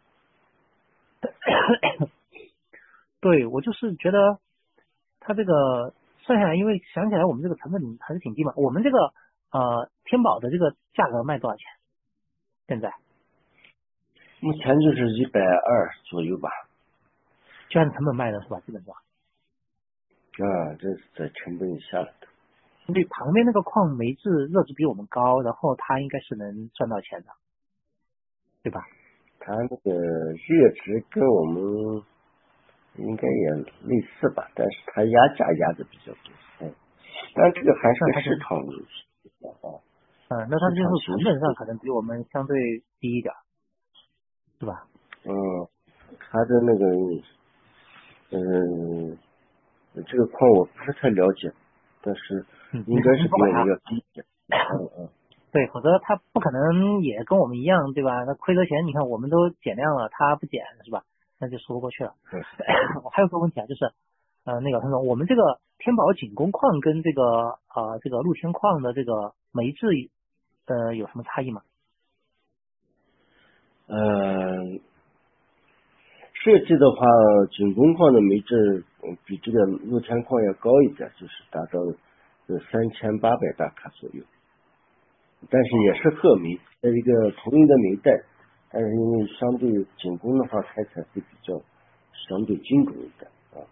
对，我就是觉得它这个算下来，因为想起来我们这个成本还是挺低嘛。我们这个呃天宝的这个价格卖多少钱？现在目前就是一百二左右吧。 就按成本卖的是吧？基本上。 啊，这是在成本以下了的。 所以旁边那个矿煤质热值比我们高，然后它应该是能赚到钱的，对吧？ 它那个热值跟我们应该也类似吧，但是它压价压的比较多。嗯，但这个还是个市场游戏啊。 嗯，那它就是成本上可能比我们相对低一点，是吧？ 嗯，它的那个，嗯，这个矿我不是太了解，但是应该是比我们要低一点。嗯嗯。 对，否则他不可能也跟我们一样，对吧？那亏得钱，你看我们都减量了，他不减，是吧？那就说不过去了。我还有个问题啊，就是呃，那个陈总，我们这个天宝景工矿跟这个呃这个露天矿的这个煤质呃有什么差异吗？ 呃，设计的话，景工矿的煤质比这个露天矿要高一点，就是达到呃三千八百大卡左右。但是也是褐煤，在一个同一个煤带，但是因为相对景工的话开起来会比较相对精准一点啊。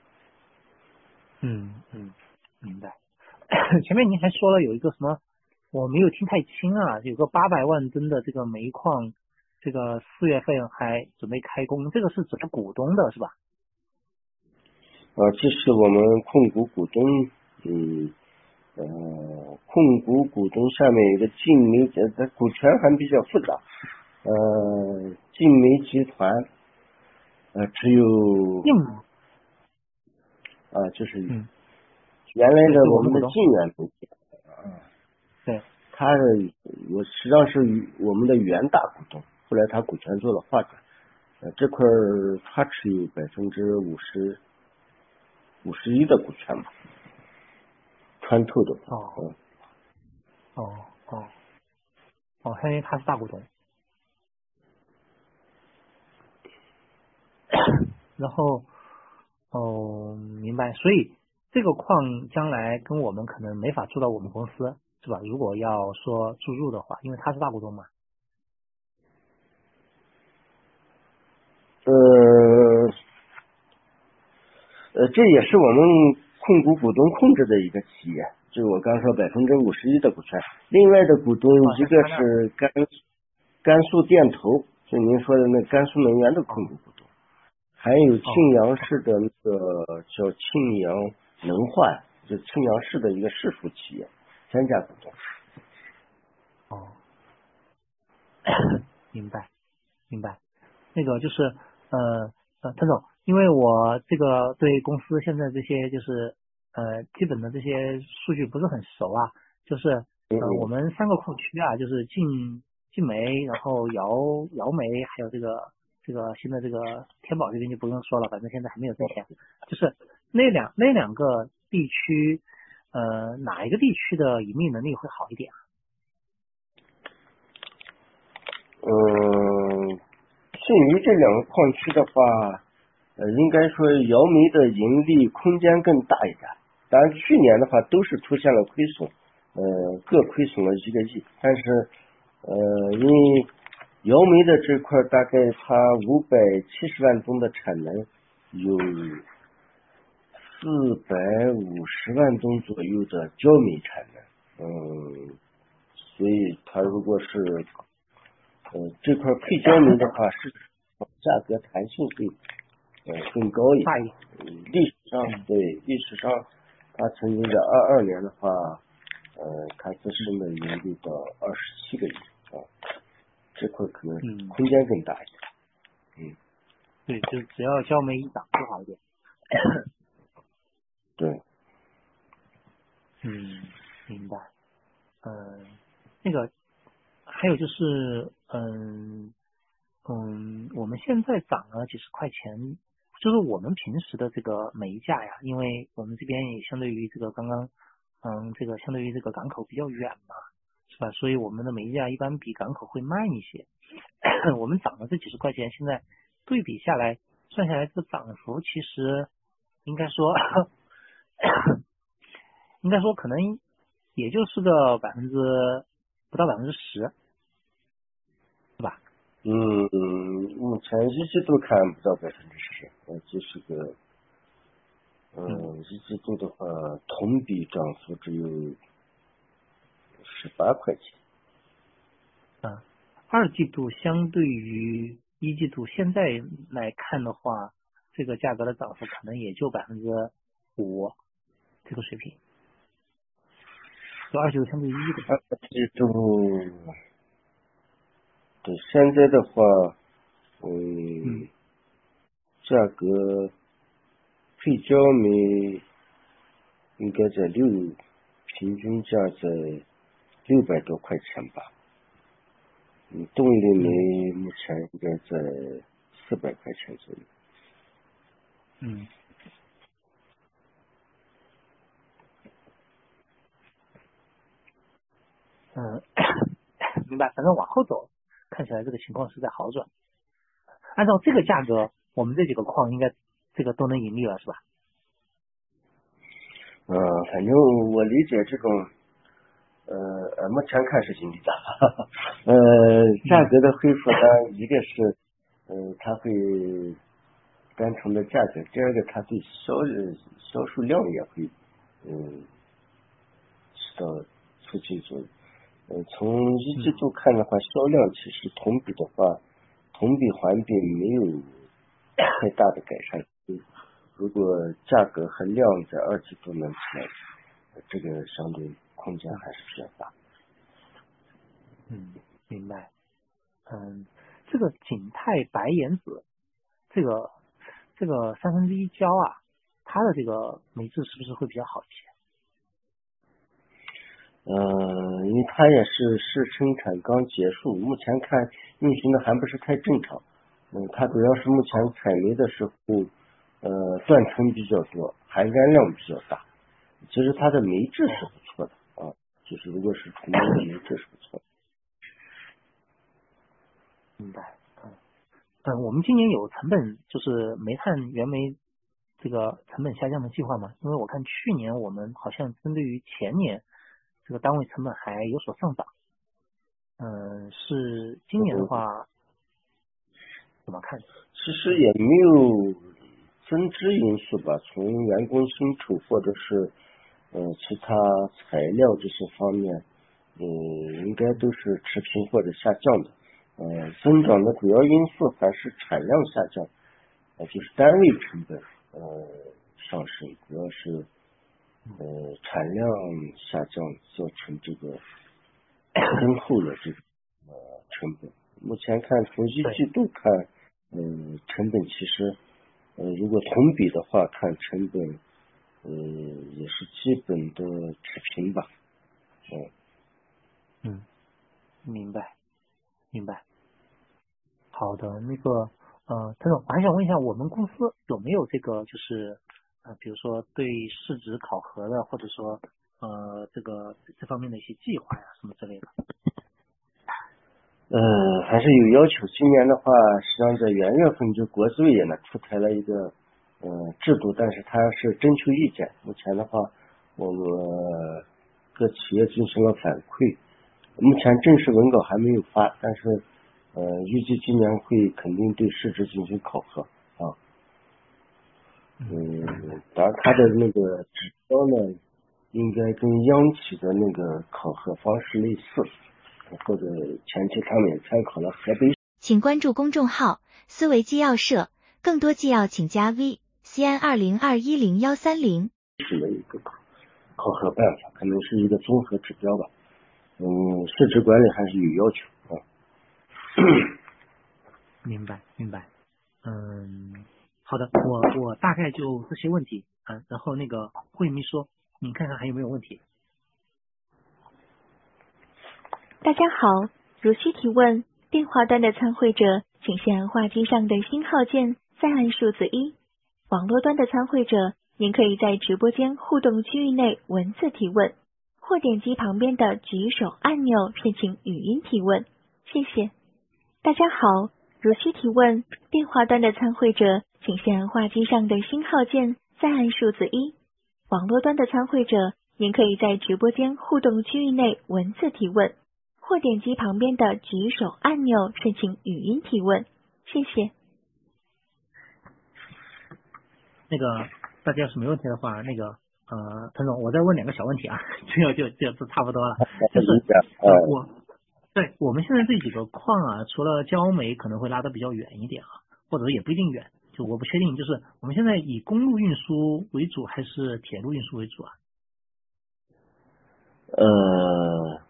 嗯嗯，明白。前面您还说了有一个什么，我没有听太清啊，有个八百万吨的这个煤矿，这个四月份还准备开工，这个是指的股东的是吧？ 啊，这是我们控股股东，嗯。呃，控股股东下面有个晋煤，呃，股权还比较复杂。呃，晋煤集团，呃，只有嗯， 啊，就是嗯， 原来的我们的晋源煤，啊， 对， 他的我实际上是我们的原大股东，后来他股权做了划转，呃，这块他持有百分之五十五十一的股权吧。穿透的哦， 嗯， 哦哦哦，因为他是大股东，然后哦，明白，所以这个矿将来跟我们可能没法注到我们公司，是吧？如果要说注入的话，因为他是大股东嘛。 呃呃，这也是我们控股股东控制的一个企业，就是我刚说百分之五十一的股权，另外的股东一个是甘甘肃电投，就您说的那甘肃能源的控股股东，还有庆阳市的那个叫庆阳能化，就庆阳市的一个市属企业，三家股东。 哦，明白。 明白。那个就是呃呃，陈总，因为我这个对公司现在这些就是呃基本的这些数据不是很熟啊，就是呃我们三个矿区啊，就是晋晋煤，然后瑶瑶煤，还有这个这个新的这个天宝这边就不用说了，反正现在还没有挣钱。就是那两那两个地区，呃哪一个地区的盈利能力会好一点啊？ 嗯，剩余这两个矿区的话，呃，应该说姚煤的盈利空间更大一点。当然，去年的话都是出现了亏损，呃，各亏损了一个亿。但是，呃，因为姚煤的这块大概它五百七十万吨的产能，有四百五十万吨左右的焦煤产能，嗯，所以它如果是呃，这块配焦煤的话，是价格弹性会呃更高一点。嗯，历史上对历史上，它曾经在二二年的话，呃，它自身的盈利到二十七个亿啊，这块可能空间更大一点。嗯， 对，就只要焦煤一涨就好一点。 对， 嗯，明白。嗯，那个。还有就是，嗯嗯，我们现在涨了几十块钱，就是我们平时的这个煤价呀，因为我们这边也相对于这个刚刚，嗯，这个相对于这个港口比较远嘛，是吧？所以我们的煤价一般比港口会慢一些。我们涨了这几十块钱，现在对比下来，算下来这个涨幅其实应该说，应该说可能也就是个百分之不到百分之十。 嗯，目前一季度看不到百分之十，呃，就是个，嗯，一季度的话，同比涨幅只有十八块钱。 嗯，二季度相对于一季度现在来看的话，这个价格的涨幅可能也就百分之五这个水平。就二季度相对于一季度。 二季度。对，现在的话，嗯，价格配焦煤应该在六，平均价在六百多块钱吧。嗯，动力煤目前应该在四百块钱左右。 嗯。嗯，明白。反正往后走，看起来这个情况是在好转。按照这个价格，我们这几个矿应该这个都能盈利了，是吧？ 嗯、呃，反正我理解这种，呃呃，目前看是盈利的。呃，价格的恢复呢，一个是，呃，它会单纯的价格，第二个它对销销售量也会，嗯，起到促进作用。呃，从一季度看的话，销量其实同比的话，同比环比没有太大的改善。如果价格和量在二季度能起来，这个相对空间还是比较大。 嗯，明白。嗯，这个景泰白岩子，这个这个三分之一焦啊，它的这个煤质是不是会比较好一些？ 呃，因为它也是试生产刚结束，目前看运行的还不是太正常。嗯，它主要是目前采煤的时候，呃，断层比较多，含干量比较大。其实它的煤质是不错的啊，就是如果是纯煤的煤质是不错的。 明白。嗯嗯，我们今年有成本就是煤炭原煤这个成本下降的计划吗？因为我看去年我们好像针对于前年这个单位成本还有所上涨。嗯，是今年的话怎么看？ 其实也没有增值因素吧，从员工薪酬或者是呃其他材料这些方面，嗯，应该都是持平或者下降的。呃，增长的主要因素还是产量下降，呃，就是单位成本呃上升，主要是呃产量下降造成这个增厚的这个呃成本， 目前看从一季度看，嗯、呃，成本其实，呃，如果同比的话，看成本，呃，也是基本的持平吧。嗯。 嗯，明白，明白。好的，那个呃，陈总，我还想问一下，我们公司有没有这个就是呃，比如说对市值考核的，或者说呃这个这方面的一些计划呀，什么之类的？ 呃，还是有要求。今年的话，实际上在元月份就国资委也呢出台了一个呃制度，但是它是征求意见。目前的话，我们各企业进行了反馈，目前正式文稿还没有发，但是呃预计今年会肯定对市值进行考核啊。嗯，当然它的那个指标呢，应该跟央企的那个考核方式类似。或者前期他们也参考了河北。 请关注公众号思维纪要社，更多纪要请加 V C N 二零二一零幺三零。 是的一个考考核办法，可能是一个综合指标吧。嗯，市值管理还是有要求啊。 明白，明白。嗯，好的，我我大概就这些问题啊，然后那个慧秘书，您看看还有没有问题？ 大家好，如需提问，电话端的参会者请先按话机上的星号键，再按数字一。网络端的参会者，您可以在直播间互动区域内文字提问，或点击旁边的举手按钮申请语音提问。谢谢。大家好，如需提问，电话端的参会者请先按话机上的星号键，再按数字一。网络端的参会者，您可以在直播间互动区域内文字提问，或点击旁边的举手按钮申请语音提问，谢谢。 那个大家要是没问题的话，那个呃，陈总，我再问两个小问题啊，这个就就就差不多了。就是呃，我对我们现在这几个矿啊，除了焦煤可能会拉得比较远一点啊，或者也不一定远，就我不确定，就是我们现在以公路运输为主还是铁路运输为主啊？ 呃。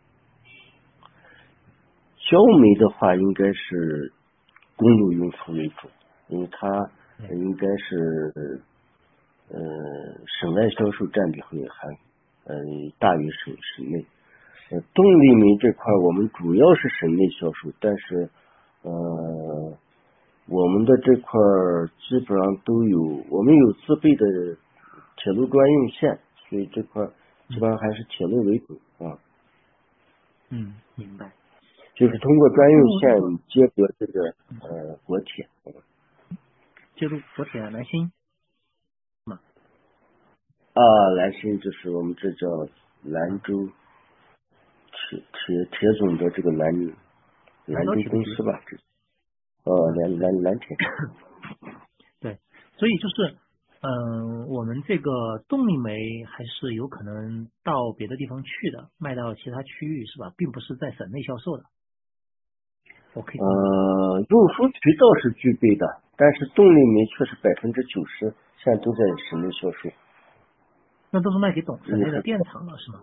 焦煤的话应该是公路运输为主，因为它应该是呃省外销售占比会还呃大于省省内。呃动力煤这块我们主要是省内销售，但是呃我们的这块基本上都有，我们有自备的铁路专用线，所以这块基本上还是铁路为主啊。 嗯，明白。 就是通过专用线接驳这个呃国铁， 接入国铁兰心吗？ 啊，兰心就是我们这叫兰州铁铁铁总的这个兰兰州公司吧，这呃兰兰兰铁。 对，所以就是嗯、呃，我们这个动力煤还是有可能到别的地方去的，卖到其他区域是吧？并不是在省内销售的。 呃，运输渠道是具备的，但是动力煤确实百分之九十现在都在省内销售。 那都是卖给总省内的电厂了，是吗？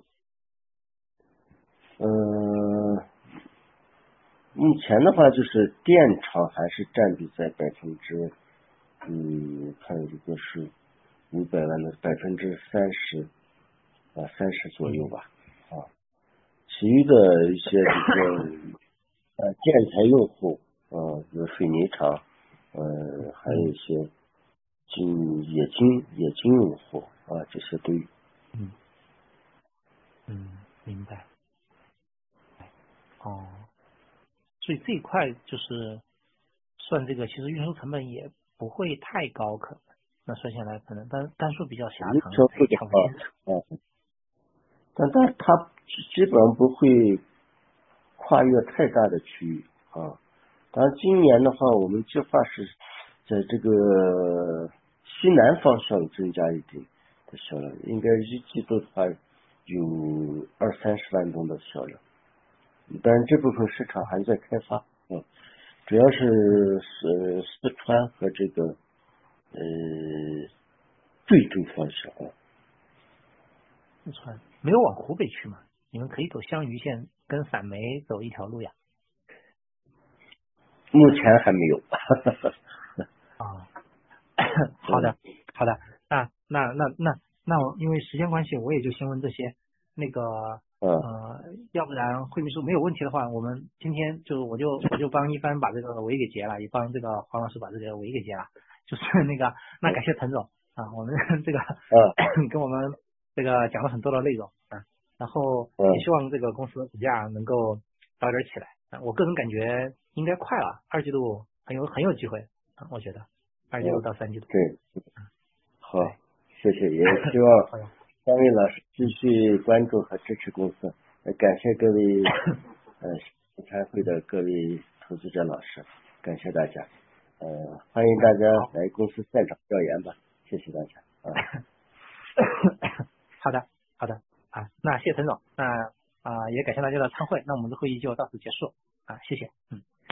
呃，目前的话就是电厂还是占比在百分之，嗯，看如果是五百万的百分之三十啊三十左右吧，啊，其余的一些这个。呃，建材用户，呃，比如水泥厂，呃，还有一些金冶金冶金用户啊，这些都有。 嗯嗯，明白。哦，所以这一块就是算这个，其实运输成本也不会太高，可能那算下来可能单单数比较狭长， 销售的话，啊，但但它基本上不会跨越太大的区域啊。当然，今年的话，我们计划是在这个西南方向增加一点的销量，应该一季度的话有二三十万吨的销量。但是这部分市场还在开发，嗯，主要是四四川和这个呃贵州方向啊。 四川没有往湖北去嘛？你们可以走湘渝线跟陕煤走一条路呀。 目前还没有。 啊，好的，好的，那那那那那我因为时间关系，我也就先问这些。那个呃，要不然会秘书没有问题的话，我们今天就我就我就帮一帆把这个围给结了，也帮这个黄老师把这个围给结了。就是那个，那感谢滕总啊，我们这个跟我们这个讲了很多的内容啊，然后也希望这个公司的股价能够早点起来。啊，我个人感觉应该快了，二季度很有很有机会啊，我觉得二季度到三季度。 对，好，谢谢，也希望三位老师继续关注和支持公司，感谢各位呃参会的各位投资者老师，感谢大家，呃，欢迎大家来公司现场调研吧，谢谢大家啊。 好的，好的啊，那谢谢滕总，那啊、呃、也感谢大家的参会，那我们的会议就到此结束啊，谢谢，嗯。